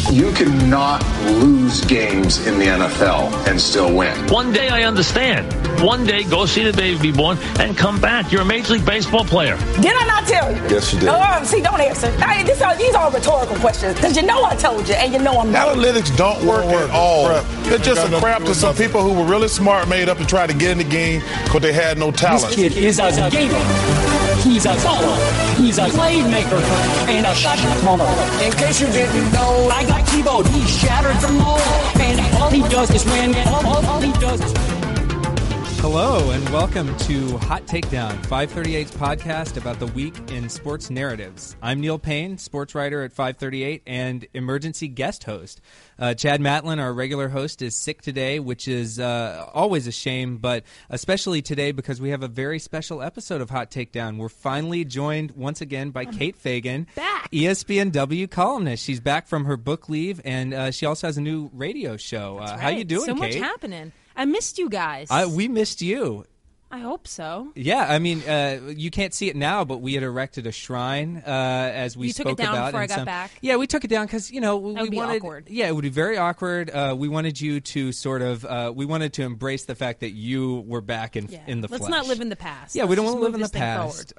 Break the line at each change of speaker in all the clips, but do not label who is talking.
You cannot lose games in the NFL and still win.
One day I understand. One day go see the baby born and come back. You're a Major League Baseball player.
Did I not tell you?
Yes, you did.
See, don't answer. These are rhetorical questions because you know I told you and you know I'm not.
Analytics don't work at all. They're just a crap to some people who were really smart, made up to try to get in the game because they had no talent.
This kid is a gamer. He's a baller. He's a playmaker and a shot caller. In case you didn't know, I got T-Bone. He's shattered from all, and all he does is win. All he does is win.
Hello and welcome to Hot Takedown, 538's podcast about the week in sports narratives. I'm Neil Payne, sports writer at 538 and emergency guest host. Chad Matlin, our regular host, is sick today, which is always a shame, but especially today because we have a very special episode of Hot Takedown. We're finally joined once again by Kate Fagan,
back.
ESPNW columnist. She's back from her book leave, and she also has a new radio show.
That's right.
How you doing,
so
Kate?
So much happening. I missed you guys.
We missed you.
I hope so.
Yeah, I mean, you can't see it now, but we had erected a shrine as we spoke about.
You took it down before I got back?
Yeah, we took it down because, we
would be
wanted...
awkward.
Yeah, it would be very awkward. We wanted you to sort of... we wanted to embrace the fact that you were back in the flesh.
Let's not live in the past.
Yeah,
Let's
we don't want to live in the
this
past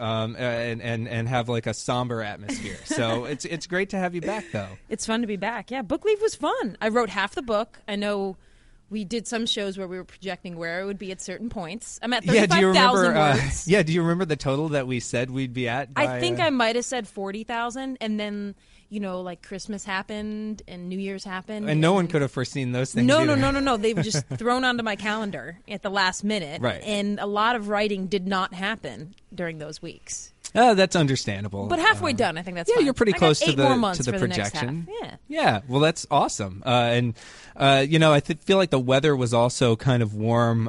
and have like a somber atmosphere. So it's great to have you back, though.
It's fun to be back. Yeah, book leave was fun. I wrote half the book. I know... We did some shows where we were projecting where it would be at certain points. I'm at 35,000 words.
Yeah, do you remember the total that we said we'd be at?
I think I might have said 40,000, and then, like Christmas happened and New Year's happened.
And no one could have foreseen those things
No. They were just thrown onto my calendar at the last minute.
Right.
And a lot of writing did not happen during those weeks.
That's understandable.
But halfway done, I think that's fine.
You're pretty close to the
projection.
Yeah, well, that's awesome. I feel like the weather was also kind of warm,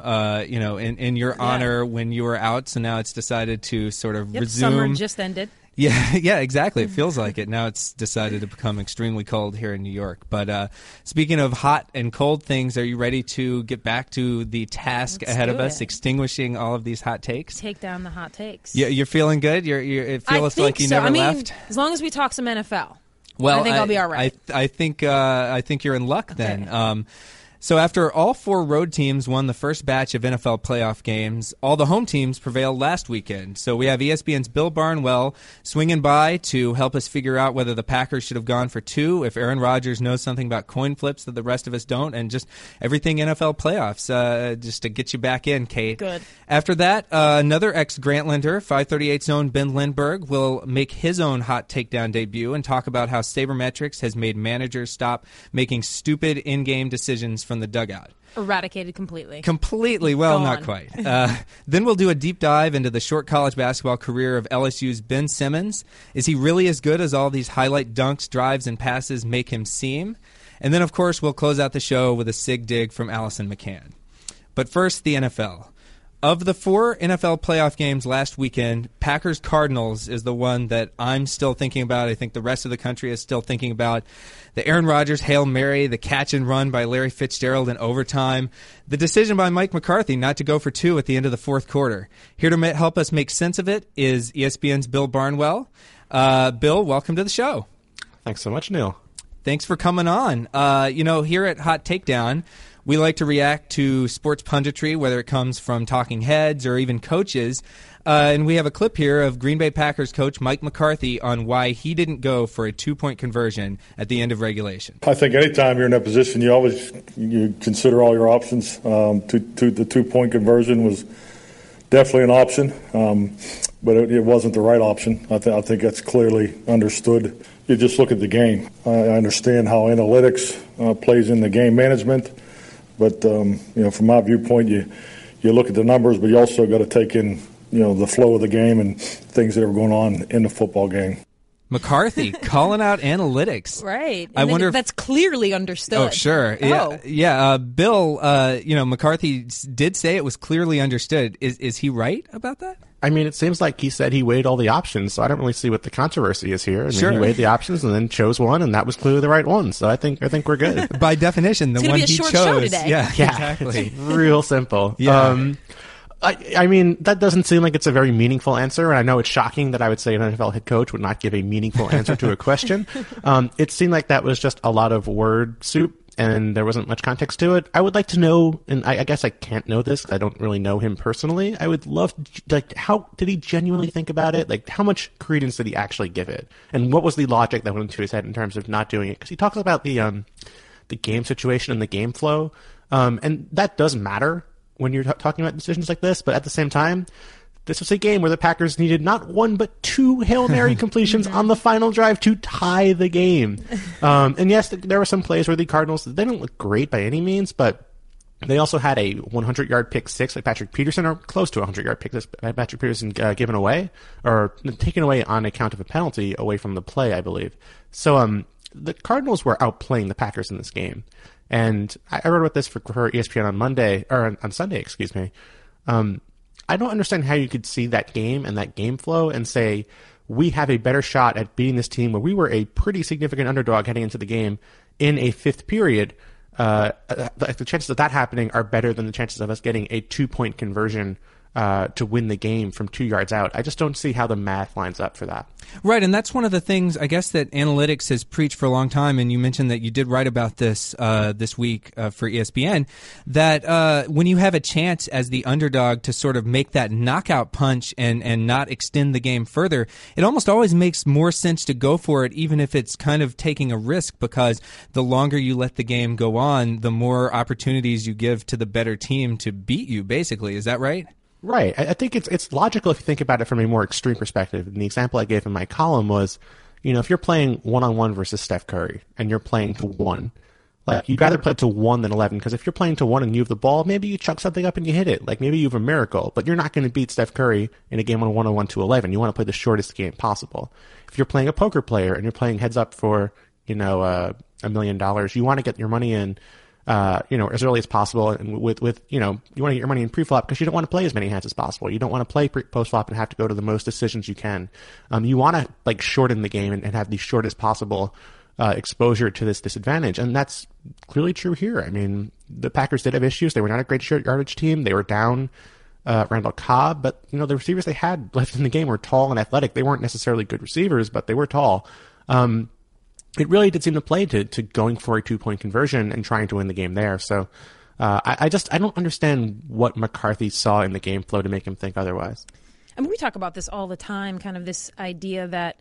in your honor when you were out. So now it's decided to sort of resume.
Summer just ended.
Yeah, exactly. It feels like it. Now it's decided to become extremely cold here in New York. But speaking of hot and cold things, are you ready to get back to the task ahead of us, extinguishing all of these hot takes?
Take down the hot takes.
Yeah, you're feeling good? It feels like you never left?
As long as we talk some NFL,
well,
I think I'll be all right.
I think you're in luck then. So after all four road teams won the first batch of NFL playoff games, all the home teams prevailed last weekend. So we have ESPN's Bill Barnwell swinging by to help us figure out whether the Packers should have gone for two, if Aaron Rodgers knows something about coin flips that the rest of us don't, and just everything NFL playoffs, just to get you back in, Kate.
Good.
After that, another ex-Grantlander, 538's own Ben Lindbergh, will make his own hot takedown debut and talk about how sabermetrics has made managers stop making stupid in-game decisions from the dugout.
Eradicated completely.
Completely. Well, not quite. Then we'll do a deep dive into the short college basketball career of LSU's Ben Simmons. Is he really as good as all these highlight dunks, drives, and passes make him seem? And then, of course, we'll close out the show with a sig dig from Allison McCann. But first, the NFL. Of the four NFL playoff games last weekend, Packers-Cardinals is the one that I'm still thinking about. I think the rest of the country is still thinking about. The Aaron Rodgers Hail Mary, the catch and run by Larry Fitzgerald in overtime, the decision by Mike McCarthy not to go for two at the end of the fourth quarter. Here to help us make sense of it is ESPN's Bill Barnwell. Bill, welcome to the show.
Thanks so much, Neil.
Thanks for coming on. Here at Hot Takedown, we like to react to sports punditry, whether it comes from talking heads or even coaches. And we have a clip here of Green Bay Packers coach Mike McCarthy on why he didn't go for a two-point conversion at the end of regulation.
I think anytime you're in that position, you consider all your options. The two-point conversion was definitely an option, but it wasn't the right option. I think that's clearly understood. You just look at the game. I understand how analytics plays in the game management. But, from my viewpoint, you look at the numbers, but you also got to take in, the flow of the game and things that are going on in the football game.
McCarthy calling out analytics.
Right.
I wonder if
that's clearly understood.
Oh, sure. Yeah. Bill, McCarthy did say it was clearly understood. Is he right about that?
I mean, it seems like he said he weighed all the options, so I don't really see what the controversy is here. And
sure.
Then he weighed the options and then chose one, and that was clearly the right one. So I think we're good.
By definition, the one he chose.
Show today.
Yeah, exactly.
It's real simple.
Yeah.
I mean, that doesn't seem like it's a very meaningful answer, and I know it's shocking that I would say an NFL head coach would not give a meaningful answer to a question. It seemed like that was just a lot of word soup, and there wasn't much context to it. I would like to know, and I guess I can't know this because I don't really know him personally. I would love, how did he genuinely think about it? Like, how much credence did he actually give it? And what was the logic that went into his head in terms of not doing it? Because he talks about the game situation and the game flow, and that does matter when you're talking about decisions like this, but at the same time, this was a game where the Packers needed not one but two Hail Mary completions on the final drive to tie the game. And yes, there were some plays where the Cardinals, they didn't look great by any means, but they also had a 100-yard pick six like Patrick Peterson, or close to a 100-yard pick six by Patrick Peterson given away, or taken away on account of a penalty away from the play, I believe. So the Cardinals were outplaying the Packers in this game. And I wrote about this for ESPN on Sunday, excuse me. I don't understand how you could see that game and that game flow and say, we have a better shot at beating this team where we were a pretty significant underdog heading into the game in a fifth period. The chances of that happening are better than the chances of us getting a 2-point conversion to win the game from 2 yards out. I just don't see how the math lines up for that.
Right, and that's one of the things, I guess, that analytics has preached for a long time, and you mentioned that you did write about this this week for ESPN, that when you have a chance as the underdog to sort of make that knockout punch and not extend the game further, it almost always makes more sense to go for it, even if it's kind of taking a risk, because the longer you let the game go on, the more opportunities you give to the better team to beat you, basically. Is that right?
Right. I think it's logical if you think about it from a more extreme perspective. And the example I gave in my column was, if you're playing 1-on-1 versus Steph Curry and you're playing to 1, like, you'd rather play to 1 than 11, because if you're playing to 1 and you have the ball, maybe you chuck something up and you hit it. Like, maybe you have a miracle, but you're not going to beat Steph Curry in a game on 1-on-1 to 11. You want to play the shortest game possible. If you're playing a poker player and you're playing heads up for, $1 million, you want to get your money in, as early as possible, and you want to get your money in pre-flop because you don't want to play as many hands as possible. You don't want to play post-flop and have to go to the most decisions you can. You want to shorten the game and have the shortest possible exposure to this disadvantage, and that's clearly true here. I mean, the Packers did have issues. They were not a great short yardage team. They were down Randall Cobb, but the receivers they had left in the game were tall and athletic. They weren't necessarily good receivers, but they were tall. It really did seem to play to going for a 2-point conversion and trying to win the game there. So I don't understand what McCarthy saw in the game flow to make him think otherwise.
I mean, we talk about this all the time, kind of this idea that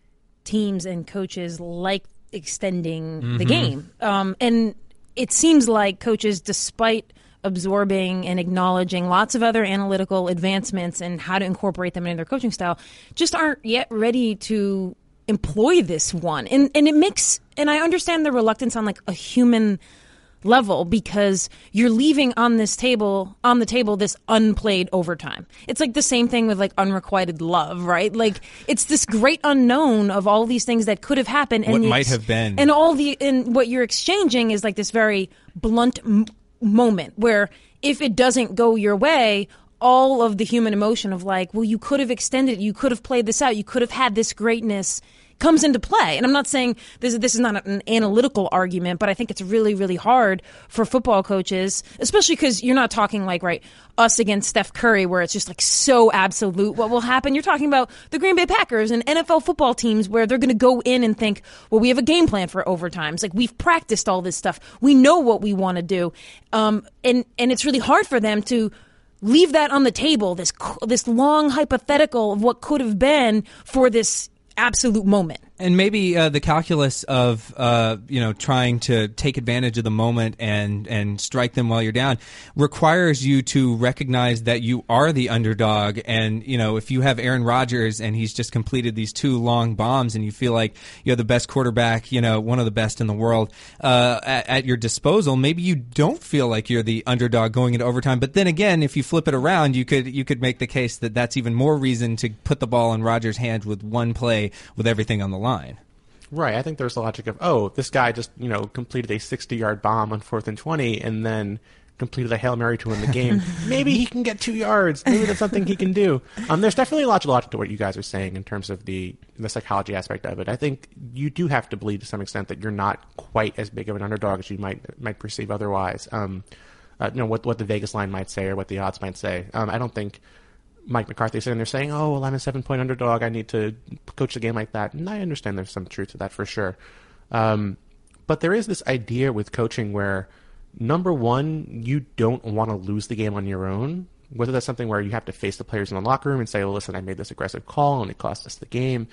teams and coaches like extending the game. And it seems like coaches, despite absorbing and acknowledging lots of other analytical advancements and how to incorporate them into their coaching style, just aren't yet ready to employ this one. And it makes, and I understand the reluctance on like a human level, because you're leaving on the table this unplayed overtime. It's like the same thing with like unrequited love, right? Like, it's this great unknown of all these things that could have happened and
what might have been,
and what you're exchanging is like this very blunt moment where if it doesn't go your way, all of the human emotion of like, well, you could have extended it, you could have played this out, you could have had this greatness comes into play. And I'm not saying this is not an analytical argument, but I think it's really, really hard for football coaches, especially because you're not talking like, right, us against Steph Curry, where it's just like so absolute what will happen. You're talking about the Green Bay Packers and NFL football teams where they're going to go in and think, well, we have a game plan for overtimes. Like, we've practiced all this stuff. We know what we want to do. And it's really hard for them to leave that on the table, this long hypothetical of what could have been for this absolute moment.
And maybe the calculus of trying to take advantage of the moment and strike them while you're down requires you to recognize that you are the underdog. And if you have Aaron Rodgers and he's just completed these 2 long bombs, and you feel like you're the best quarterback, one of the best in the world at your disposal, maybe you don't feel like you're the underdog going into overtime. But then again, if you flip it around, you could make the case that that's even more reason to put the ball in Rodgers' hands with one play with everything on the line.
Right. I think there's the logic of, this guy just, completed a 60-yard bomb on 4th and 20 and then completed a Hail Mary to win the game. Maybe he can get 2 yards. Maybe that's something he can do. There's definitely a lot of logic to what you guys are saying in terms of the psychology aspect of it. I think you do have to believe to some extent that you're not quite as big of an underdog as you might perceive otherwise. what the Vegas line might say or what the odds might say. I don't think Mike McCarthy's sitting there saying, "Oh, well, I'm a 7-point underdog. I need to coach the game like that." And I understand there's some truth to that for sure. But there is this idea with coaching where, number one, you don't want to lose the game on your own. Whether that's something where you have to face the players in the locker room and say, "Well, listen, I made this aggressive call and it cost us the game,"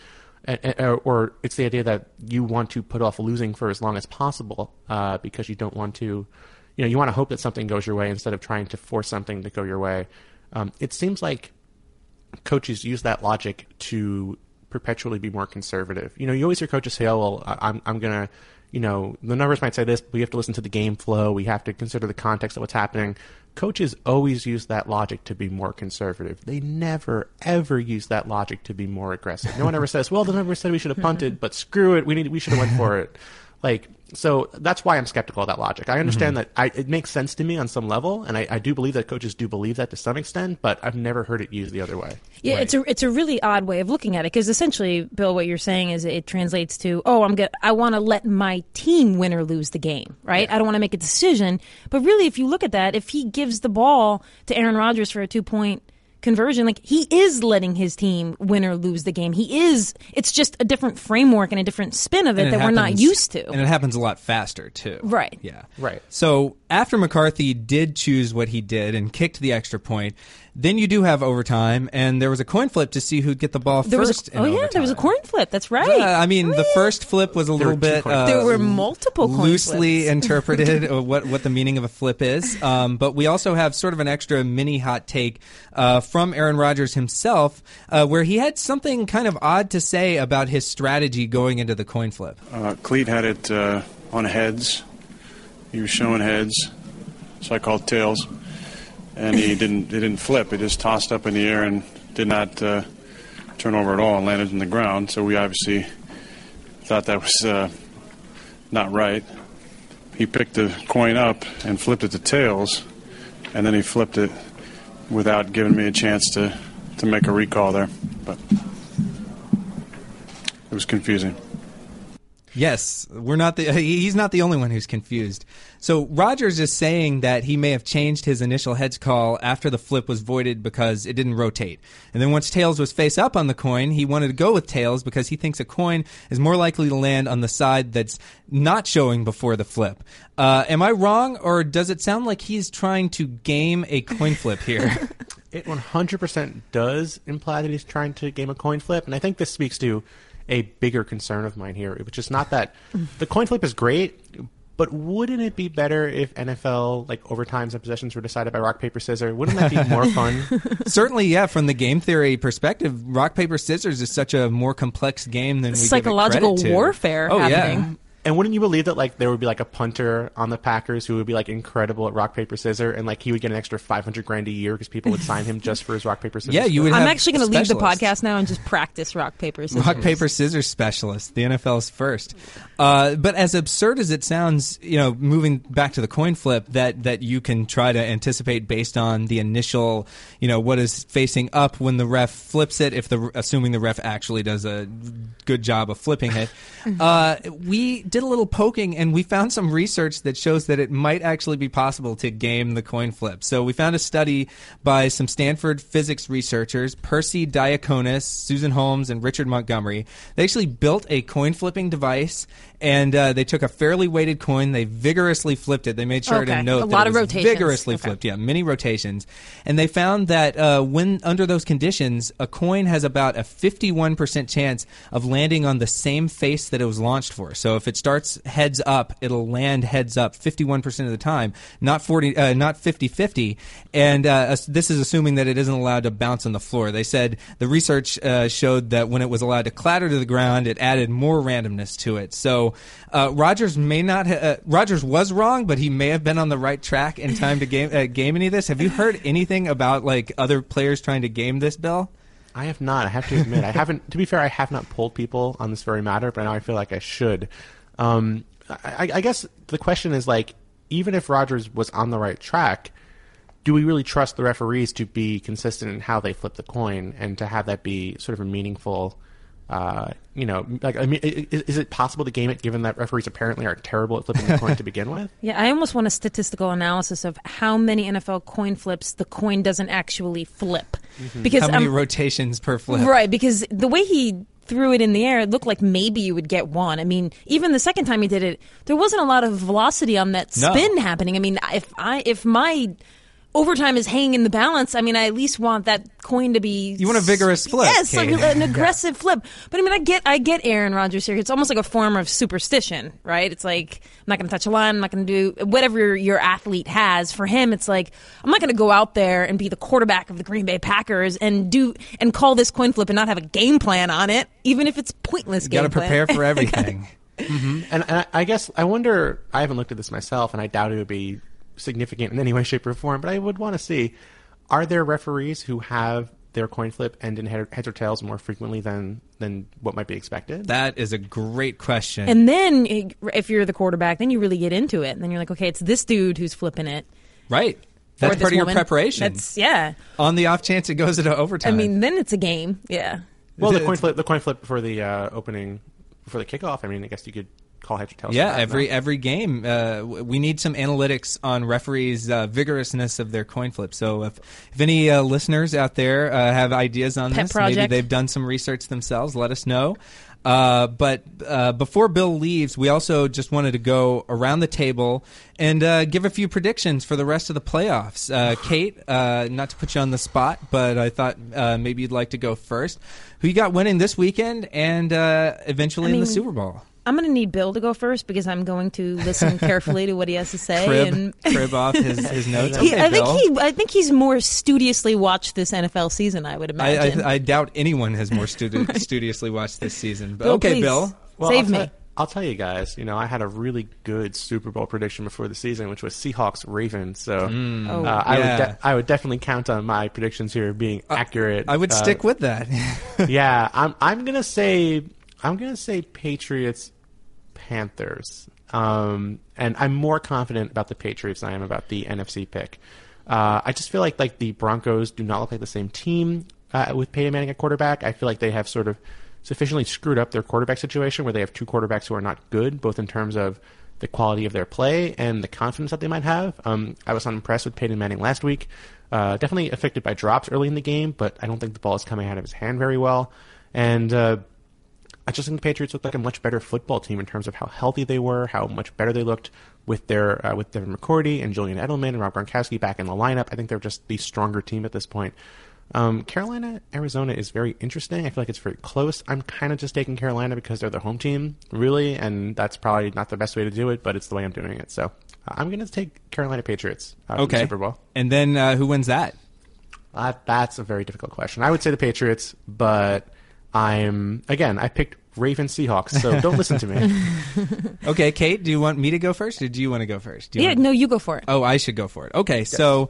or it's the idea that you want to put off losing for as long as possible because you don't want to, you want to hope that something goes your way instead of trying to force something to go your way. It seems like coaches use that logic to perpetually be more conservative. You always hear coaches say, "Oh, well, I'm going to, the numbers might say this, but we have to listen to the game flow. We have to consider the context of what's happening." Coaches always use that logic to be more conservative. They never, ever use that logic to be more aggressive. No one ever says, "Well, the numbers said we should have punted, but screw it, we should have went for it." So that's why I'm skeptical of that logic. I understand that it makes sense to me on some level, and I do believe that coaches do believe that to some extent, but I've never heard it used the other way.
Yeah, right. It's a really odd way of looking at it, because essentially, Bill, what you're saying is it translates to, I want to let my team win or lose the game, right? Yeah. I don't want to make a decision. But really, if you look at that, if he gives the ball to Aaron Rodgers for a 2-point conversion, he is letting his team win or lose the game. It's just a different framework and a different spin of it that we're not used to.
And it happens a lot faster, too.
Right.
Yeah.
Right.
So after McCarthy did choose what he did and kicked the extra point, then you do have overtime, and there was a coin flip to see who'd get the ball first in overtime.
There was a coin flip. That's right.
The first flip was a little bit
there were multiple coin
loosely
flips.
interpreted what the meaning of a flip is. But we also have sort of an extra mini hot take from Aaron Rodgers himself, where he had something kind of odd to say about his strategy going into the coin flip.
Clete had it on heads. He was showing heads, so I called tails. And it didn't flip. It just tossed up in the air and did not turn over at all and landed in the ground. So we obviously thought that was not right. He picked the coin up and flipped it to tails, and then he flipped it without giving me a chance to make a recall there. But it was confusing.
Yes, he's not the only one who's confused. So Rodgers is saying that he may have changed his initial heads call after the flip was voided because it didn't rotate. And then once tails was face up on the coin, he wanted to go with tails because he thinks a coin is more likely to land on the side that's not showing before the flip. Am I wrong, or does it sound like he's trying to game a coin flip here?
It 100% does imply that he's trying to game a coin flip, and I think this speaks to a bigger concern of mine here, which is not that the coin flip is great, but wouldn't it be better if NFL overtimes and possessions were decided by rock, paper, scissors? Wouldn't that be more fun?
Certainly, yeah. From the game theory perspective, rock, paper, scissors is such a more complex game than we give it credit to.
Psychological warfare happening.
Yeah.
And wouldn't you believe that there would be a punter on the Packers who would be incredible at rock, paper, scissors, and he would get an extra $500,000 a year because people would sign him just for his rock, paper, scissors?
Yeah, you would.
I'm actually going to leave the podcast now and just practice rock, paper, scissors.
Rock, paper, scissors specialist. The NFL's first. But as absurd as it sounds, moving back to the coin flip, that you can try to anticipate based on the initial, what is facing up when the ref flips it, assuming the ref actually does a good job of flipping it. We did a little poking, and we found some research that shows that it might actually be possible to game the coin flip. So we found a study by some Stanford physics researchers, Percy Diaconis, Susan Holmes, and Richard Montgomery. They actually built a coin flipping device, and they took a fairly weighted coin. They vigorously flipped it. They made sure to note that it was vigorously flipped. Yeah, many rotations. And they found that when under those conditions, a coin has about a 51% chance of landing on the same face that it was launched for. So if it starts heads up, it'll land heads up 51% of the time, not 50-50. And this is assuming that it isn't allowed to bounce on the floor. They said the research showed that when it was allowed to clatter to the ground, it added more randomness to it. So Rodgers Rodgers was wrong, but he may have been on the right track in time to game any of this. Have you heard anything about other players trying to game this, Bill?
I have not. I have to admit, I haven't. To be fair, I have not polled people on this very matter, but now I feel like I should. I guess the question is even if Rodgers was on the right track, do we really trust the referees to be consistent in how they flip the coin and to have that be sort of a meaningful Is it possible to game it given that referees apparently are terrible at flipping the coin to begin with?
Yeah, I almost want a statistical analysis of how many NFL coin flips the coin doesn't actually flip.
Because how many rotations per flip?
Right, because the way he threw it in the air, it looked like maybe you would get one. I mean, even the second time he did it, there wasn't a lot of velocity on that spin happening. I mean, if my overtime is hanging in the balance, I mean, I at least want that coin to be...
You want a vigorous flip.
Yes, like an aggressive flip. But I mean, I get Aaron Rodgers here. It's almost like a form of superstition, right? It's like, I'm not going to touch a line, I'm not going to do whatever your athlete has. For him, it's like, I'm not going to go out there and be the quarterback of the Green Bay Packers and call this coin flip and not have a game plan on it, even if it's pointless game plan.
You got to prepare for everything.
And I guess, I wonder, I haven't looked at this myself, and I doubt it would be significant in any way, shape, or form, but I would want to see, are there referees who have their coin flip end in heads or tails more frequently than what might be expected?
That is a great question.
And then if you're the quarterback, then you really get into it. And then you're like, okay, it's this dude who's flipping it.
Right. That's part of your preparation.
Yeah.
On the off chance it goes into overtime.
I mean, then it's a game. Yeah.
Well, the coin flip for the opening, for the kickoff, I mean, I guess you could call heads or tails.
Yeah, every game. We need some analytics on referees' vigorousness of their coin flip. So if any listeners out there have ideas on this,
project.
Maybe they've done some research themselves, let us know. But before Bill leaves, we also just wanted to go around the table and give a few predictions for the rest of the playoffs. Kate, not to put you on the spot, but I thought maybe you'd like to go first. Who you got winning this weekend and eventually in the Super Bowl?
I'm going to need Bill to go first because I'm going to listen carefully to what he has to say.
Crib off his notes.
I think he's more studiously watched this NFL season, I would imagine.
I doubt anyone has more studiously watched this season. But,
Bill,
okay,
please,
Bill.
Well, save me.
I'll tell you guys, I had a really good Super Bowl prediction before the season, which was Seahawks-Ravens. So I would definitely count on my predictions here being accurate.
I would stick with that.
Yeah, I'm gonna say Patriots-Panthers, and I'm more confident about the Patriots than I am about the NFC pick. I just feel like the Broncos do not look like the same team with Peyton Manning at quarterback. I feel like they have sort of sufficiently screwed up their quarterback situation where they have two quarterbacks who are not good, both in terms of the quality of their play and the confidence that they might have. I was unimpressed with Peyton Manning last week. Definitely affected by drops early in the game, but I don't think the ball is coming out of his hand very well. And I just think the Patriots looked like a much better football team in terms of how healthy they were, how much better they looked with Devin McCourty and Julian Edelman and Rob Gronkowski back in the lineup. I think they're just the stronger team at this point. Carolina, Arizona is very interesting. I feel like it's very close. I'm kind of just taking Carolina because they're the home team, really, and that's probably not the best way to do it, but it's the way I'm doing it. So I'm going to take Carolina Patriots in the Super Bowl.
And then who wins that?
That's a very difficult question. I would say the Patriots, but I picked Ravens Seahawks, so don't listen to me.
Okay, Kate, do you want me to go first, or do you want to go first?
No, you go for it.
Oh, I should go for it. Okay, yes. So,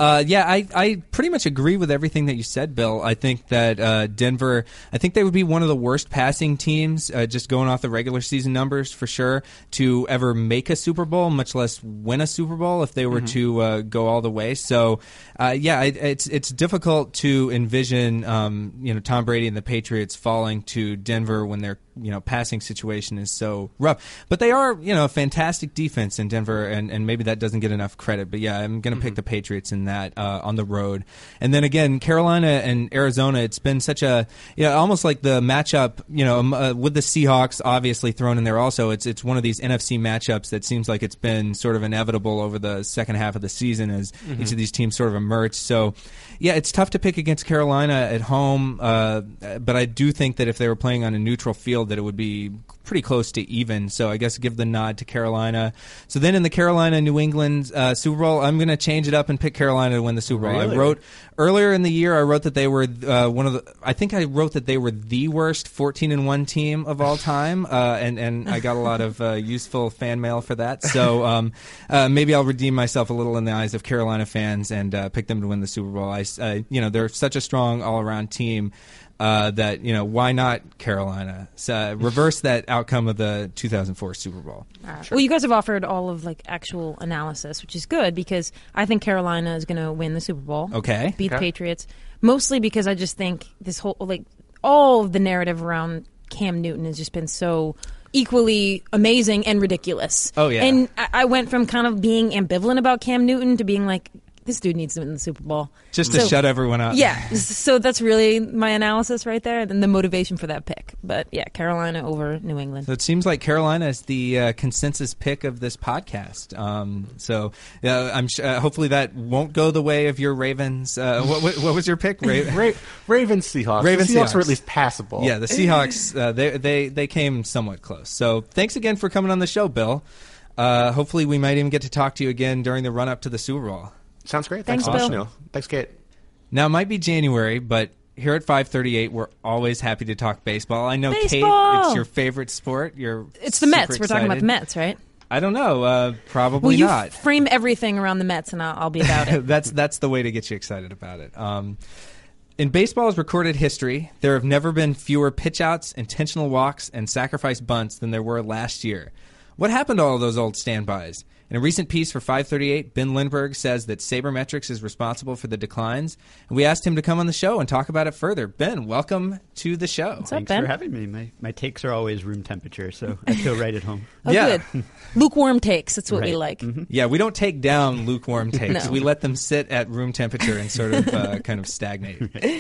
I pretty much agree with everything that you said, Bill. I think that Denver, I think they would be one of the worst passing teams, just going off the regular season numbers for sure, to ever make a Super Bowl, much less win a Super Bowl if they were to go all the way. So, it's difficult to envision, Tom Brady and the Patriots falling to Denver when their passing situation is so rough. But they are, a fantastic defense in Denver, and maybe that doesn't get enough credit. But yeah, I'm going to pick the Patriots in that on the road. And then again, Carolina and Arizona, it's been such a, almost like the matchup, with the Seahawks obviously thrown in there also. It's one of these NFC matchups that seems like it's been sort of inevitable over the second half of the season as each of these teams sort of emerge. So yeah, it's tough to pick against Carolina at home, but I do think that if they were playing on a neutral field, that it would be pretty close to even. So I guess give the nod to Carolina. So then in the Carolina-New England Super Bowl, I'm going to change it up and pick Carolina to win the Super Bowl.
Really?
I wrote earlier in the year, I wrote that they were I think I wrote that they were the worst 14-1 team of all time, and I got a lot of useful fan mail for that. So maybe I'll redeem myself a little in the eyes of Carolina fans and pick them to win the Super Bowl. They're such a strong all-around team. That why not Carolina? So, reverse that outcome of the 2004 Super Bowl.
Well, you guys have offered all of actual analysis, which is good because I think Carolina is going to win the Super Bowl.
Okay,
beat the Patriots, mostly because I just think this whole all of the narrative around Cam Newton has just been so equally amazing and ridiculous.
Oh, yeah.
And I went from kind of being ambivalent about Cam Newton to being like, this dude needs to win the Super Bowl.
Just to shut everyone up.
Yeah. So that's really my analysis right there, and the motivation for that pick. But yeah, Carolina over New England.
So it seems like Carolina is the consensus pick of this podcast. I'm hopefully that won't go the way of your Ravens. What was your pick?
Ravens Seahawks.
Ravens
the Seahawks were at least passable.
Yeah, the Seahawks they came somewhat close. So thanks again for coming on the show, Bill. Hopefully we might even get to talk to you again during the run up to the Super Bowl.
Sounds great.
Thanks,
so much,
Bill.
Neil. Thanks, Kate.
Now, it might be January, but here at 538, we're always happy to talk baseball. I know,
baseball!
Kate, it's your favorite sport.
It's the Mets. We're talking about the Mets, right?
I don't know. Probably
well,
not.
Frame everything around the Mets, and I'll be about it.
That's the way to get you excited about it. In baseball's recorded history, there have never been fewer pitch-outs, intentional walks, and sacrifice bunts than there were last year. What happened to all those old standbys? In a recent piece for 538, Ben Lindbergh says that Sabermetrics is responsible for the declines, and we asked him to come on the show and talk about it further. Ben, welcome to the show.
What's up,
Thanks
Ben?
for having me. My takes are always room temperature, so I feel right at home.
Oh,
yeah.
Good. Lukewarm takes. That's what we
Right.
like.
Mm-hmm.
Yeah, we don't take down lukewarm takes.
No.
We let them sit at room temperature and sort of kind of stagnate.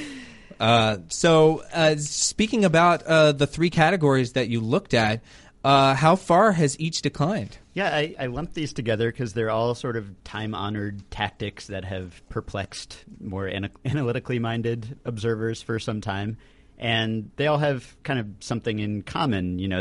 Speaking about the three categories that you looked at, how far has each declined?
Yeah, I lumped these together because they're all sort of time-honored tactics that have perplexed more analytically minded observers for some time. And they all have kind of something in common. You know,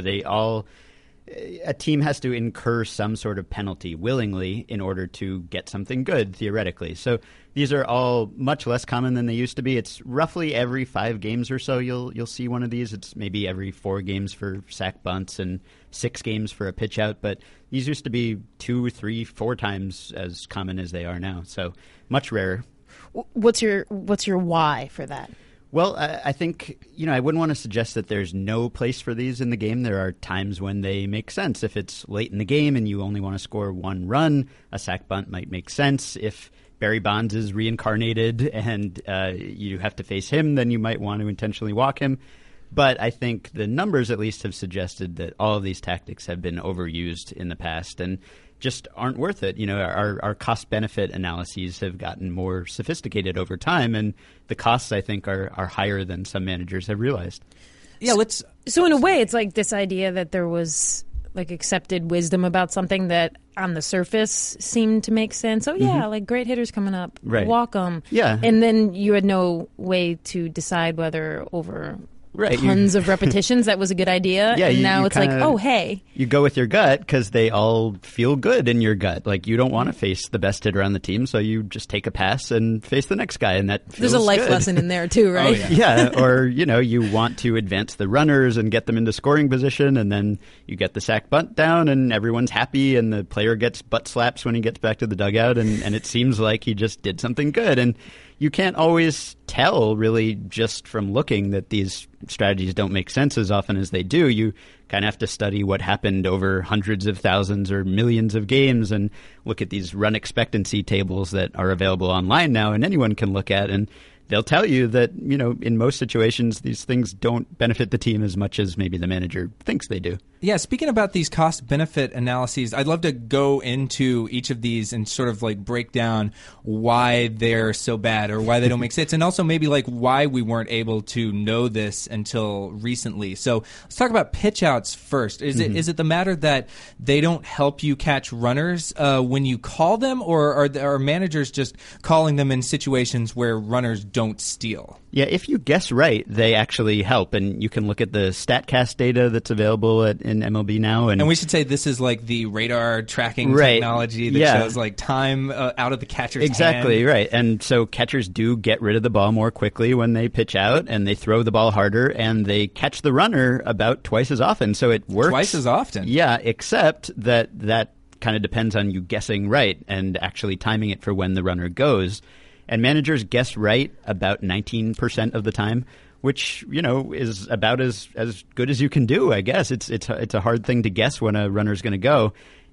a team has to incur some sort of penalty willingly in order to get something good, theoretically. So these are all much less common than they used to be. It's roughly every 5 games or so you'll see one of these. It's maybe every 4 games for sack bunts and 6 games for a pitch out. But these used to be 2, 3, 4 times as common as they are now. So much rarer.
What's your why for that?
Well, I think, I wouldn't want to suggest that there's no place for these in the game. There are times when they make sense. If it's late in the game and you only want to score 1 run, a sack bunt might make sense. If Barry Bonds is reincarnated and you have to face him, then you might want to intentionally walk him. But I think the numbers at least have suggested that all of these tactics have been overused in the past and just aren't worth it. Our cost-benefit analyses have gotten more sophisticated over time, and the costs, I think, are higher than some managers have realized.
Yeah,
So in a way, it's like this idea that there was like accepted wisdom about something that on the surface seemed to make sense. Oh, yeah, like great hitters coming up.
Right.
Walk them.
Yeah.
And then you had no way to decide whether over
Right.
tons of repetitions that was a good idea.
Yeah,
and now
you
it's like,
kinda-
oh, hey.
You go with your gut because they all feel good in your gut. Like, you don't want to face the best hitter on the team, so you just take a pass and face the next guy, and that feels
There's a life
good.
lesson in there, too, right?
Oh, yeah.
Yeah, or, you want to advance the runners and get them into scoring position, and then you get the sack bunt down, and everyone's happy, and the player gets butt slaps when he gets back to the dugout, and it seems like he just did something good. And you can't always tell, really, just from looking that these strategies don't make sense as often as they do. You kind of have to study what happened over hundreds of thousands or millions of games and look at these run expectancy tables that are available online now and anyone can look at, and they'll tell you that, in most situations, these things don't benefit the team as much as maybe the manager thinks they do.
Yeah, speaking about these cost-benefit analyses, I'd love to go into each of these and sort of like break down why they're so bad or why they don't make sense, and also maybe like why we weren't able to know this until recently. So let's talk about pitch-outs first. Is it the matter that they don't help you catch runners when you call them, or are managers just calling them in situations where runners don't steal?
Yeah, if you guess right, they actually help, and you can look at the StatCast data that's available in MLB now. And
we should say this is like the radar tracking technology that shows like time out of the catcher's
Exactly,
hand.
right. And so catchers do get rid of the ball more quickly when they pitch out, and they throw the ball harder, and they catch the runner about twice as often. So it works.
Twice as often?
Yeah, except that kind of depends on you guessing right and actually timing it for when the runner goes. And managers guess right about 19% of the time, which, is about as good as you can do, I guess. It's a hard thing to guess when a runner's going to go.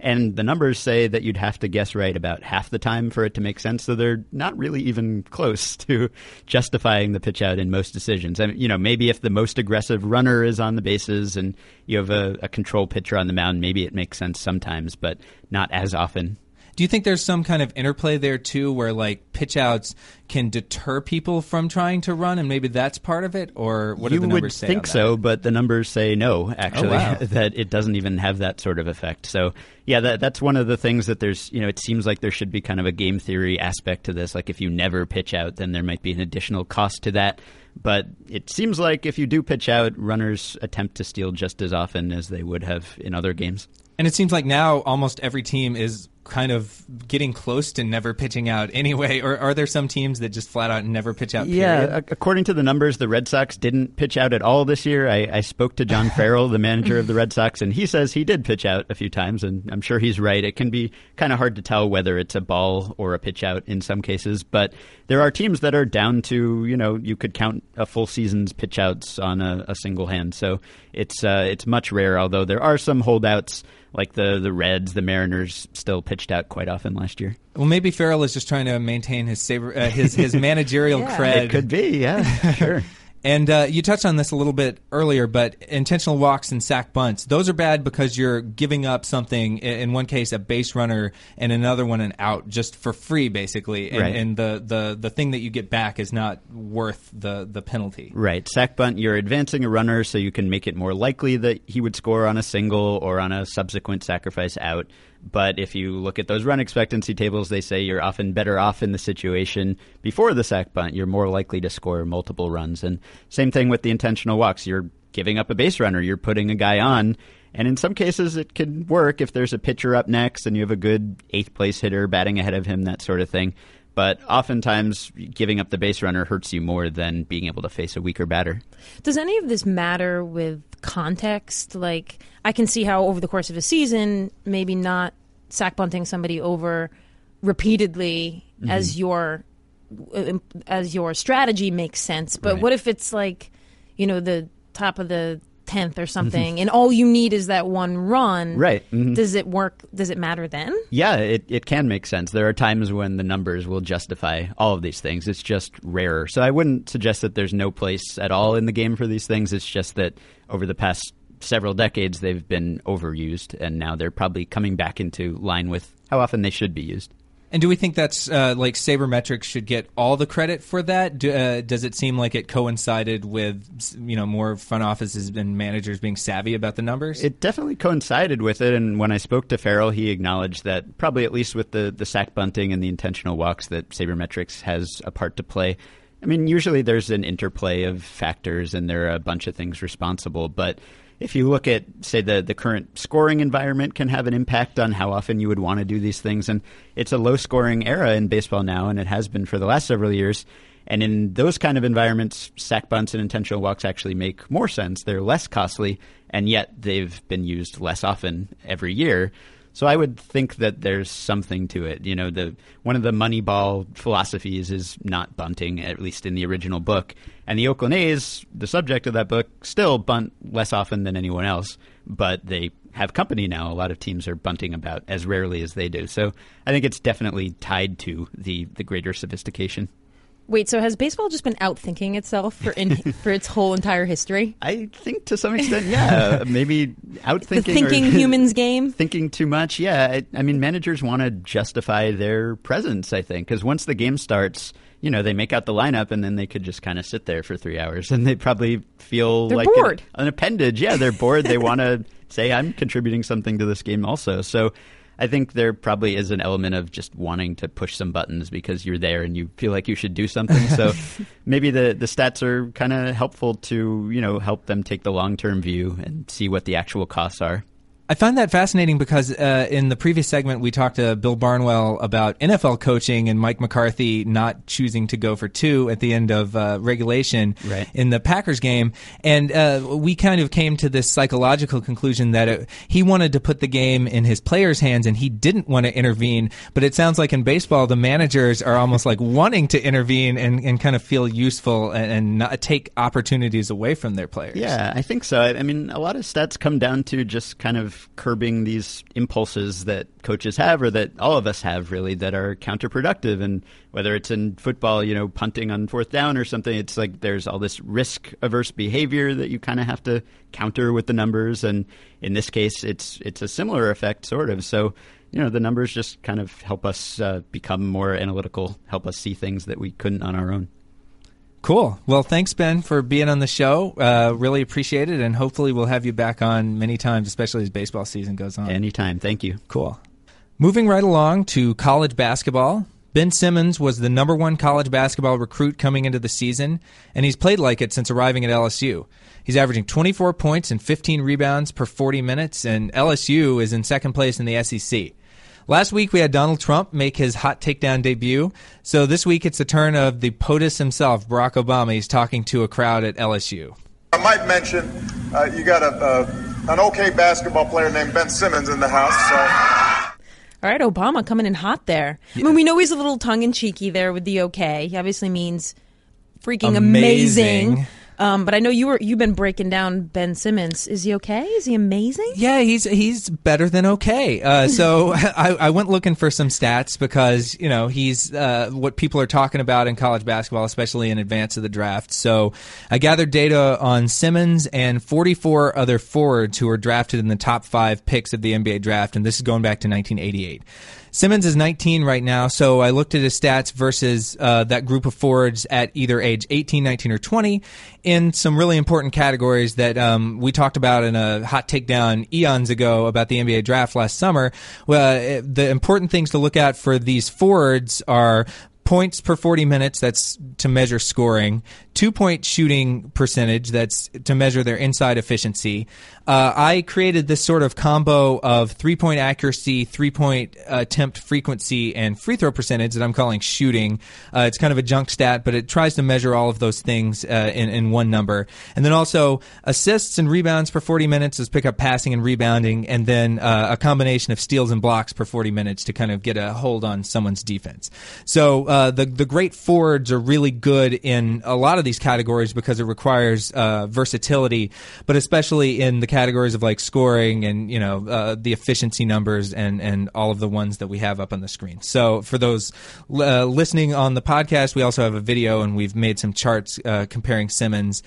And the numbers say that you'd have to guess right about half the time for it to make sense. So they're not really even close to justifying the pitch out in most decisions. I mean, maybe if the most aggressive runner is on the bases and you have a control pitcher on the mound, maybe it makes sense sometimes, but not as often.
Do you think there's some kind of interplay there, too, where, like, pitch-outs can deter people from trying to run, and maybe that's part of it? Or what do the numbers say?
You would think so, but the numbers say no, actually,
that
it doesn't even have that sort of effect. So, yeah, that's one of the things that there's, it seems like there should be kind of a game theory aspect to this. Like, if you never pitch out, then there might be an additional cost to that. But it seems like if you do pitch out, runners attempt to steal just as often as they would have in other games.
And it seems like now almost every team is kind of getting close to never pitching out anyway, or are there some teams that just flat out never pitch out, period?
Yeah, according to the numbers, the Red Sox didn't pitch out at all this year. I spoke to John Farrell, the manager of the Red Sox, and he says he did pitch out a few times, and I'm sure he's right. It can be kind of hard to tell whether it's a ball or a pitch out in some cases, but there are teams that are down to, you could count a full season's pitch outs on a single hand. So it's much rare, although there are some holdouts like the Reds, the Mariners still pitched out quite often last year.
Well, maybe Farrell is just trying to maintain his managerial cred.
It could be, yeah, sure.
And you touched on this a little bit earlier, but intentional walks and sack bunts, those are bad because you're giving up something, in one case a base runner and another one an out, just for free, basically. And,
right.
And the thing that you get back is not worth the penalty.
Right. Sack bunt, you're advancing a runner so you can make it more likely that he would score on a single or on a subsequent sacrifice out. But if you look at those run expectancy tables, they say you're often better off in the situation before the sack bunt. You're more likely to score multiple runs. And same thing with the intentional walks. You're giving up a base runner. You're putting a guy on. And in some cases, it can work if there's a pitcher up next and you have a good 8th place hitter batting ahead of him, that sort of thing. But oftentimes, giving up the base runner hurts you more than being able to face a weaker batter.
Does any of this matter with context? Like, I can see how over the course of a season, maybe not sack bunting somebody over repeatedly as your strategy makes sense. But what if it's like, the top of the 10th or something, and all you need is that one run?
Right. Mm-hmm.
Does it work? Does it matter then?
Yeah, it can make sense. There are times when the numbers will justify all of these things. It's just rarer. So I wouldn't suggest that there's no place at all in the game for these things. It's just that over the past several decades, they've been overused, and now they're probably coming back into line with how often they should be used.
And do we think that's like Sabermetrics should get all the credit for that? Does it seem like it coincided with more front offices and managers being savvy about the numbers?
It definitely coincided with it, and when I spoke to Farrell, he acknowledged that probably at least with the sack bunting and the intentional walks that Sabermetrics has a part to play. I mean, usually there's an interplay of factors, and there are a bunch of things responsible, but if you look at, say, the current scoring environment can have an impact on how often you would want to do these things. And it's a low-scoring era in baseball now, and it has been for the last several years. And in those kind of environments, sack bunts and intentional walks actually make more sense. They're less costly, and yet they've been used less often every year. So I would think that there's something to it. One of the Moneyball philosophies is not bunting, at least in the original book. And the Oakland A's, the subject of that book, still bunt less often than anyone else, but they have company now. A lot of teams are bunting about as rarely as they do. So I think it's definitely tied to the greater sophistication.
Wait, so has baseball just been outthinking itself for its whole entire history?
I think to some extent, yeah. Maybe outthinking.
The thinking humans game?
Thinking too much, yeah. I mean, managers want to justify their presence, I think, because once the game starts, they make out the lineup and then they could just kind of sit there for 3 hours and they probably feel
they're
like
bored.
An appendage. Yeah, they're bored. They want to say, I'm contributing something to this game also. So I think there probably is an element of just wanting to push some buttons because you're there and you feel like you should do something. So maybe the stats are kind of helpful to, help them take the long-term view and see what the actual costs are.
I find that fascinating because in the previous segment we talked to Bill Barnwell about NFL coaching and Mike McCarthy not choosing to go for 2 at the end of regulation in the Packers game. And we kind of came to this psychological conclusion that he wanted to put the game in his players' hands and he didn't want to intervene. But it sounds like in baseball the managers are almost like wanting to intervene and kind of feel useful and not take opportunities away from their players.
Yeah, I think so. I mean, a lot of stats come down to just kind of of curbing these impulses that coaches have, or that all of us have, really, that are counterproductive. And whether it's in football, punting on fourth down or something, it's like there's all this risk-averse behavior that you kind of have to counter with the numbers. And in this case, it's a similar effect, sort of. So, the numbers just kind of help us become more analytical, help us see things that we couldn't on our own.
Cool. Well, thanks, Ben, for being on the show. Really appreciate it, and hopefully we'll have you back on many times, especially as baseball season goes on.
Anytime. Thank you.
Cool. Moving right along to college basketball. Ben Simmons was the number 1 college basketball recruit coming into the season, and he's played like it since arriving at LSU. He's averaging 24 points and 15 rebounds per 40 minutes, and LSU is in second place in the SEC. Last week, we had Donald Trump make his hot takedown debut. So this week, it's the turn of the POTUS himself, Barack Obama. He's talking to a crowd at LSU.
I might mention you got an okay basketball player named Ben Simmons in the house. So.
All right, Obama coming in hot there. Yeah. I mean, we know he's a little tongue-in-cheeky there with the okay. He obviously means freaking amazing. But I know you've been breaking down Ben Simmons. Is he okay? Is he amazing?
Yeah, he's better than okay. So I went looking for some stats because he's what people are talking about in college basketball, especially in advance of the draft. So I gathered data on Simmons and 44 other forwards who were drafted in the top 5 picks of the NBA draft, and this is going back to 1988. Simmons is 19 right now, so I looked at his stats versus that group of forwards at either age 18, 19, or 20 in some really important categories that we talked about in a hot takedown eons ago about the NBA draft last summer. The important things to look at for these forwards are points per 40 minutes, that's to measure scoring, 2-point shooting percentage, that's to measure their inside efficiency. I created this sort of combo of 3-point accuracy, 3-point attempt frequency, and free throw percentage that I'm calling shooting. It's kind of a junk stat, but it tries to measure all of those things in one number. And then also assists and rebounds per 40 minutes is pick up passing and rebounding, and then a combination of steals and blocks per 40 minutes to kind of get a hold on someone's defense. So the great forwards are really good in a lot of these categories because it requires versatility, but especially in the categories of like scoring and the efficiency numbers and all of the ones that we have up on the screen. So for those listening on the podcast, we also have a video, and we've made some charts comparing Simmons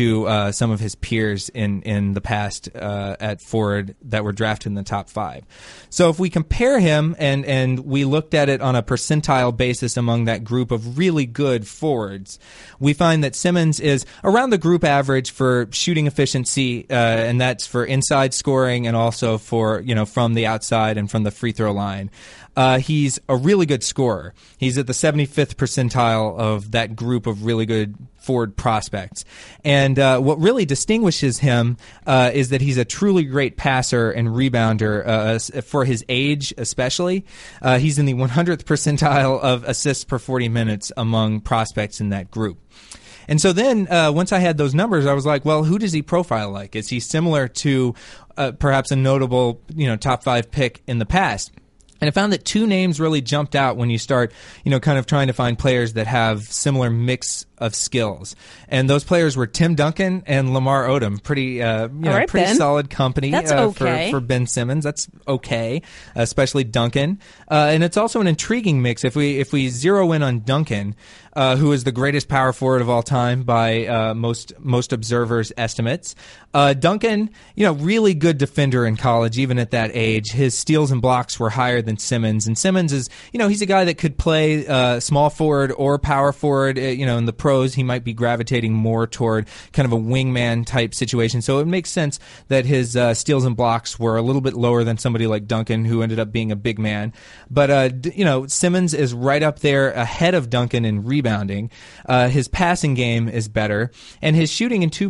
to some of his peers in the past at forward that were drafted in the top 5. So if we compare him and we looked at it on a percentile basis among that group of really good forwards, we find that Simmons is around the group average for shooting efficiency, and that's for inside scoring and also for, from the outside and from the free throw line. He's a really good scorer. He's at the 75th percentile of that group of really good forward prospects. And what really distinguishes him is that he's a truly great passer and rebounder for his age especially. He's in the 100th percentile of assists per 40 minutes among prospects in that group. And so then once I had those numbers, I was like, well, who does he profile like? Is he similar to perhaps a notable top 5 pick in the past? And I found that 2 names really jumped out when you start, kind of trying to find players that have similar mix of skills. And those players were Tim Duncan and Lamar Odom. Pretty
Ben.
Solid company for Ben Simmons. That's okay, especially Duncan. And it's also an intriguing mix. If we zero in on Duncan, who is the greatest power forward of all time by most observers' estimates. Duncan, really good defender in college, even at that age. His steals and blocks were higher than Simmons. And Simmons is, he's a guy that could play small forward or power forward. In the pros, he might be gravitating more toward kind of a wingman type situation. So it makes sense that his steals and blocks were a little bit lower than somebody like Duncan, who ended up being a big man. But, Simmons is right up there ahead of Duncan in rebounding. His passing game is better, and his shooting and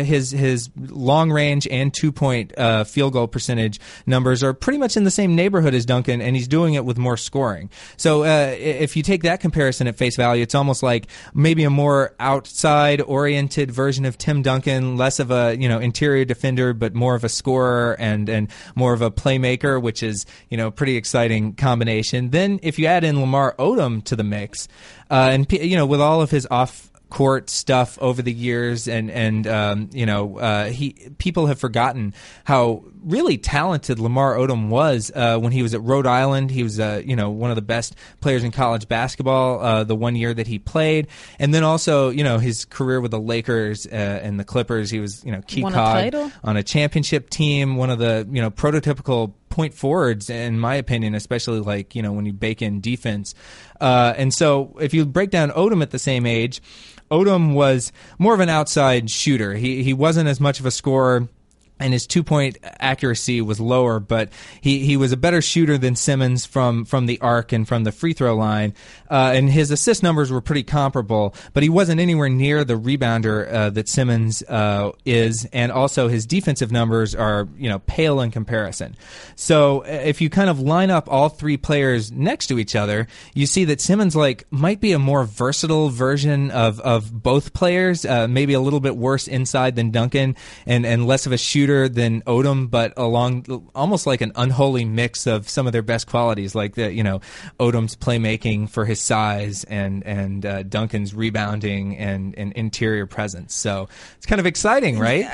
his long range and 2-point field goal percentage numbers are pretty much in the same neighborhood as Duncan, and he's doing it with more scoring. So if you take that comparison at face value, it's almost like maybe a more outside oriented version of Tim Duncan, less of a interior defender, but more of a scorer and more of a playmaker, which is pretty exciting combination. Then if you add in Lamar Odom to the mix, and with all of his court stuff over the years, and people have forgotten how really talented Lamar Odom was when he was at Rhode Island. He was one of the best players in college basketball the one year that he played, and then also his career with the Lakers and the Clippers. He was key cog on a championship team, one of the prototypical point forwards, in my opinion, especially when you bake in defense. And so if you break down Odom at the same age, Odom was more of an outside shooter. He wasn't as much of a scorer, and his 2-point accuracy was lower, but he was a better shooter than Simmons from the arc and from the free throw line, and his assist numbers were pretty comparable, but he wasn't anywhere near the rebounder that Simmons is, and also his defensive numbers are pale in comparison. So if you kind of line up all three players next to each other, you see that Simmons might be a more versatile version of both players, maybe a little bit worse inside than Duncan, and less of a shooter than Odom, but along almost like an unholy mix of some of their best qualities, like Odom's playmaking for his size and Duncan's rebounding and interior presence. So it's kind of exciting, right?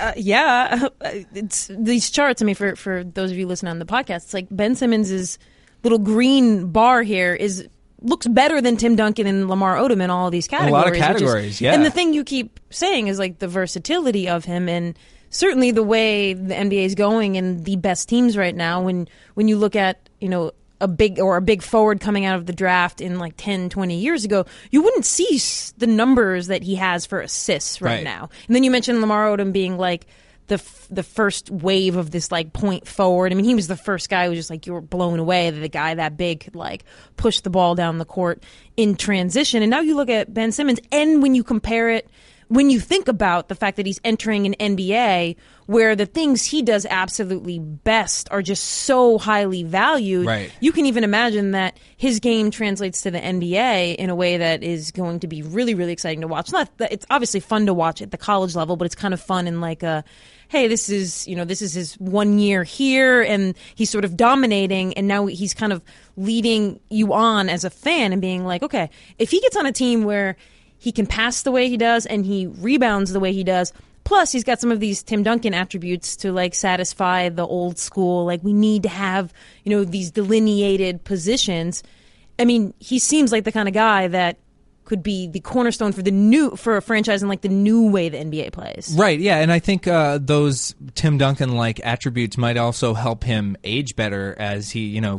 It's these charts. I mean, for those of you listening on the podcast, it's like Ben Simmons' little green bar here looks better than Tim Duncan and Lamar Odom in all of these categories.
A lot of categories, yeah.
And the thing you keep saying is the versatility of him, and certainly the way the NBA is going and the best teams right now, when you look at, a big forward coming out of the draft in 10, 20 years ago, you wouldn't see the numbers that he has for assists right now. And then you mentioned Lamar Odom being the first wave of this point forward. I mean, he was the first guy who was just you were blown away that the guy that big could push the ball down the court in transition. And now you look at Ben Simmons, and when you compare it, when you think about the fact that he's entering an NBA where the things he does absolutely best are just so highly valued, you can even imagine that his game translates to the NBA in a way that is going to be really, really exciting to watch. It's obviously fun to watch at the college level, but it's kind of fun in hey, this is his 1 year here, and he's sort of dominating, and now he's kind of leading you on as a fan and being okay, if he gets on a team where he can pass the way he does and he rebounds the way he does, plus he's got some of these Tim Duncan attributes to satisfy the old school, we need to have, these delineated positions. I mean, he seems like the kind of guy that could be the cornerstone for a franchise in the new way the NBA plays.
Right, yeah, and I think those Tim Duncan-like attributes might also help him age better as he,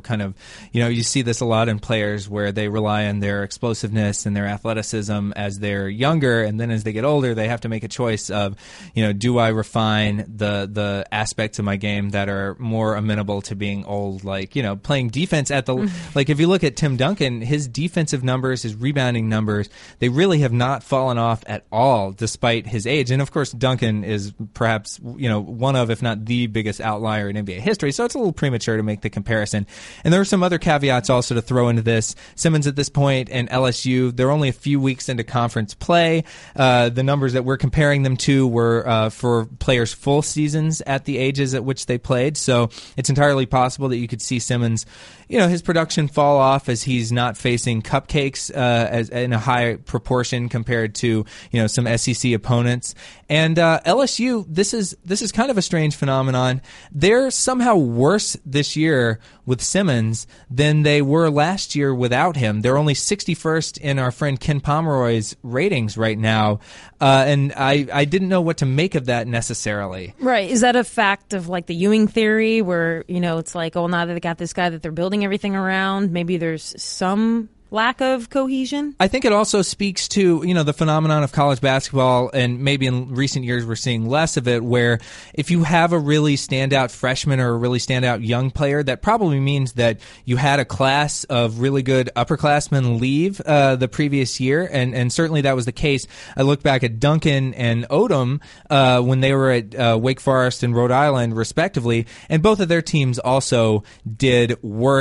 you see this a lot in players where they rely on their explosiveness and their athleticism as they're younger, and then as they get older, they have to make a choice of, do I refine the aspects of my game that are more amenable to being old, playing defense at the, if you look at Tim Duncan, his defensive numbers, his rebounding numbers, they really have not fallen off at all despite his age. And of course, Duncan is perhaps, one of, if not the biggest outlier in NBA history. So it's a little premature to make the comparison. And there are some other caveats also to throw into this. Simmons at this point and LSU, they're only a few weeks into conference play. The numbers that we're comparing them to were for players' full seasons at the ages at which they played. So it's entirely possible that you could see Simmons, his production fall off as he's not facing cupcakes as in a high proportion compared to some SEC opponents. And LSU, this is kind of a strange phenomenon. They're somehow worse this year with Simmons than they were last year without him. They're only 61st in our friend Ken Pomeroy's ratings right now, and I didn't know what to make of that necessarily.
Right. Is that a fact of the Ewing theory where, it's now that they got this guy that they're building everything around, maybe there's some lack of cohesion?
I think it also speaks to, the phenomenon of college basketball, and maybe in recent years we're seeing less of it, where if you have a really standout freshman or a really standout young player, that probably means that you had a class of really good upperclassmen leave the previous year, and certainly that was the case. I look back at Duncan and Odom when they were at Wake Forest and Rhode Island, respectively, and both of their teams also did worse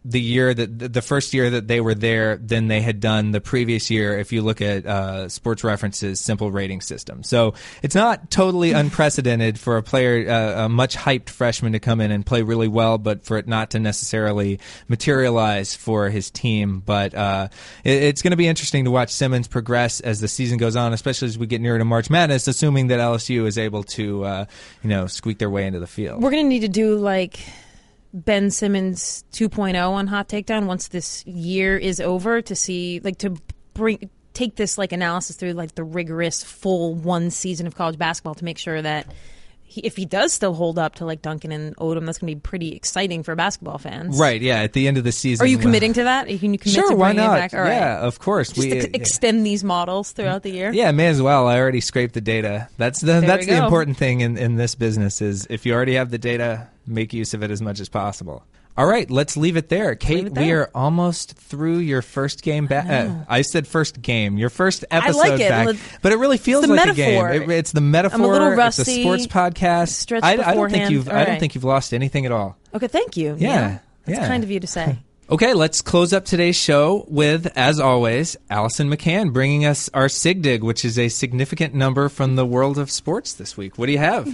the first year that they were there than they had done the previous year if you look at Sports Reference's simple rating system. So it's not totally unprecedented for a player, a much hyped freshman to come in and play really well, but for it not to necessarily materialize for his team. But it's going to be interesting to watch Simmons progress as the season goes on, especially as we get nearer to March Madness, assuming that LSU is able to squeak their way into the field.
We're going to need to do like Ben Simmons 2.0 on Hot Takedown once this year is over to see, like, to take this like analysis through like the rigorous full one season of college basketball to make sure that if he does still hold up to like Duncan and Odom, that's going to be pretty exciting for basketball fans.
Right, yeah, at the end of the season.
Are you committing to that? Can you commit
sure,
to
why
bringing
not?
it back? All right.
Yeah, of course.
Just extend these models throughout the year?
Yeah, may as well. I already scraped the data. That's the important thing in this business is if you already have the data, make use of it as much as possible. All right, let's leave it there. Kate, we are almost through your first game back. I said first game. Your first episode
I like it.
back. But it really feels like
metaphor.
a game. It's the metaphor.
I'm a little rusty.
It's a sports podcast. I don't think you've lost anything at all.
Okay, thank you.
Yeah.
That's kind of you to say.
Okay, let's close up today's show with, as always, Allison McCann bringing us our SIGDIG, which is a significant number from the world of sports this week. What do you have?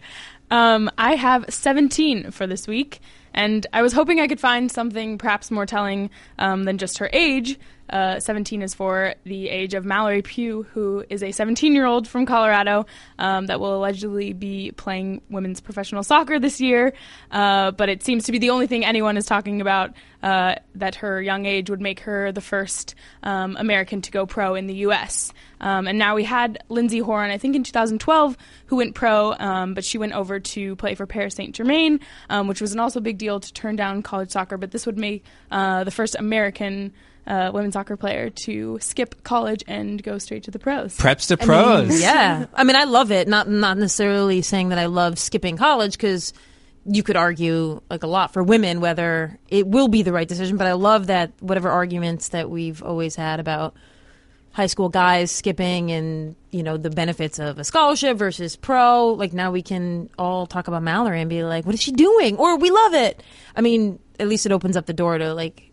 I have 17 for this week. And I was hoping I could find something perhaps more telling than just her age. 17 is for the age of Mallory Pugh, who is a 17-year-old from Colorado that will allegedly be playing women's professional soccer this year. But it seems to be the only thing anyone is talking about, that her young age would make her the first American to go pro in the U.S. And now we had Lindsay Horan, I think in 2012, who went pro, but she went over to play for Paris Saint-Germain, which was an also big deal to turn down college soccer. But this would make the first American women's soccer player to skip college and go straight to the pros.
Preps to pros.
I mean, I love it. Not necessarily saying that I love skipping college, because you could argue like a lot for women whether it will be the right decision. But I love that whatever arguments that we've always had about high school guys skipping and, the benefits of a scholarship versus pro, like now we can all talk about Mallory and be like, what is she doing? Or we love it. I mean, at least it opens up the door to like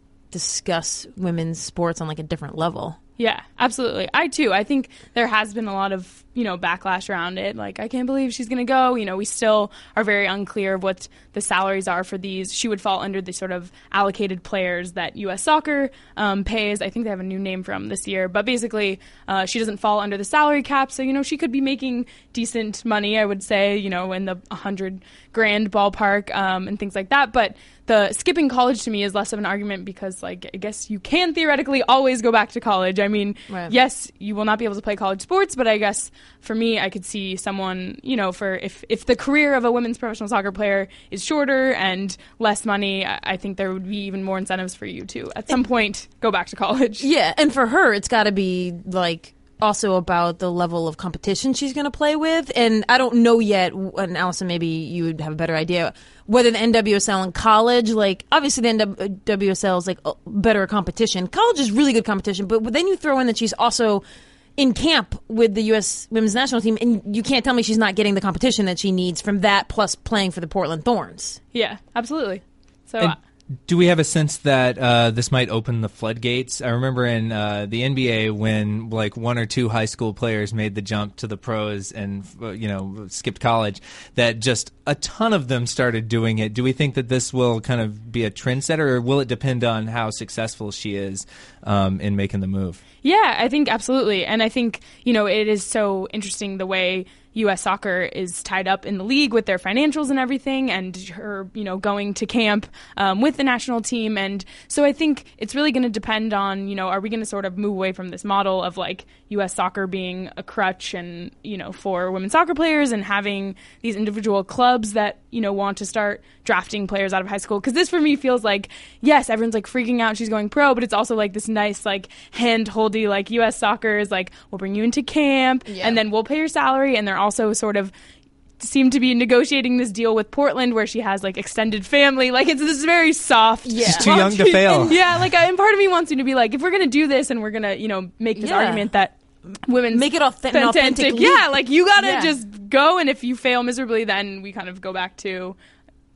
discuss women's sports on like a different level.
Yeah, absolutely. I too. I think there has been a lot of, backlash around it. Like, I can't believe she's going to go. We still are very unclear of what the salaries are for these. She would fall under the sort of allocated players that U.S. Soccer pays. I think they have a new name for them this year. But basically, she doesn't fall under the salary cap. So, she could be making decent money, I would say, in the $100,000 ballpark and things like that. But the skipping college to me is less of an argument because, like, I guess you can theoretically always go back to college. I mean, right. Yes, you will not be able to play college sports, but I guess for me, I could see someone, for if the career of a women's professional soccer player is shorter and less money, I think there would be even more incentives for you to, at some point, go back to college.
Yeah, and for her, it's got to be, like, also about the level of competition she's going to play with. And I don't know yet, and Allison, maybe you would have a better idea, whether the NWSL in college, like, obviously the NWSL is, like, better competition. College is really good competition, but then you throw in that she's also in camp with the U.S. women's national team, and you can't tell me she's not getting the competition that she needs from that plus playing for the Portland Thorns.
Yeah, absolutely. So.
Do we have a sense that this might open the floodgates? I remember in the NBA when like one or two high school players made the jump to the pros and skipped college, that just a ton of them started doing it. Do we think that this will kind of be a trendsetter, or will it depend on how successful she is in making the move?
Yeah, I think absolutely. And I think, it is so interesting the way U.S. Soccer is tied up in the league with their financials and everything, and her, going to camp with the national team. And so I think it's really going to depend on, are we going to sort of move away from this model of like U.S. Soccer being a crutch and, for women's soccer players, and having these individual clubs that, want to start drafting players out of high school. Because this for me feels like, yes, everyone's like freaking out she's going pro, but it's also like this nice like hand-holdy, like U.S. Soccer is like, we'll bring you into camp and then we'll pay your salary. And they're also sort of seem to be negotiating this deal with Portland where she has like extended family. Like, it's this very soft.
Yeah. She's too young to fail.
Yeah, like, and part of me wants you to be like, if we're going to do this and we're going to, make this argument that women
make it authentic.
Yeah, like, you got to just go, and if you fail miserably, then we kind of go back to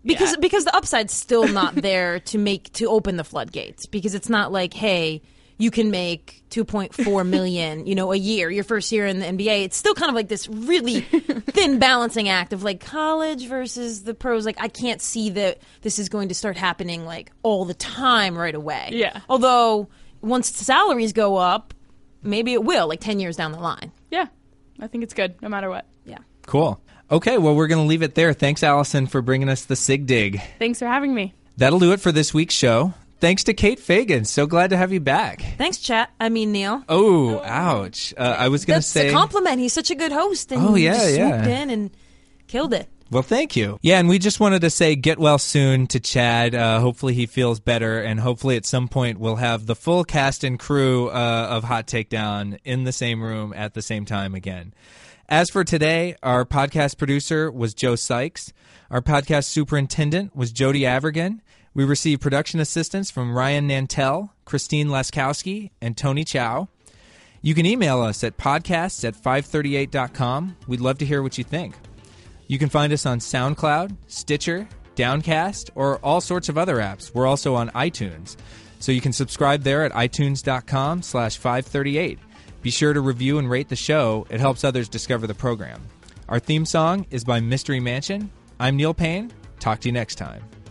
Because the upside's still not there to open the floodgates, because it's not like, hey, you can make $2.4 million, a year, your first year in the NBA. It's still kind of like this really thin balancing act of like college versus the pros. Like, I can't see that this is going to start happening like all the time right away.
Yeah.
Although once salaries go up, maybe it will, like 10 years down the line.
Yeah. I think it's good no matter what.
Yeah.
Cool. Okay, well, we're going to leave it there. Thanks, Allison, for bringing us the Sig Dig.
Thanks for having me.
That'll do it for this week's show. Thanks to Kate Fagan. So glad to have you back.
Thanks, Neil.
Oh, ouch. I was going to say...
That's a compliment. He's such a good host. And
swooped
in and killed it.
Well, thank you. Yeah, and we just wanted to say get well soon to Chad. Hopefully he feels better, and hopefully at some point we'll have the full cast and crew of Hot Takedown in the same room at the same time again. As for today, our podcast producer was Joe Sykes. Our podcast superintendent was Jody Avergan. We received production assistance from Ryan Nantel, Christine Laskowski, and Tony Chow. You can email us at podcasts@538.com. We'd love to hear what you think. You can find us on SoundCloud, Stitcher, Downcast, or all sorts of other apps. We're also on iTunes. So you can subscribe there at itunes.com/538. Be sure to review and rate the show. It helps others discover the program. Our theme song is by Mystery Mansion. I'm Neil Payne. Talk to you next time.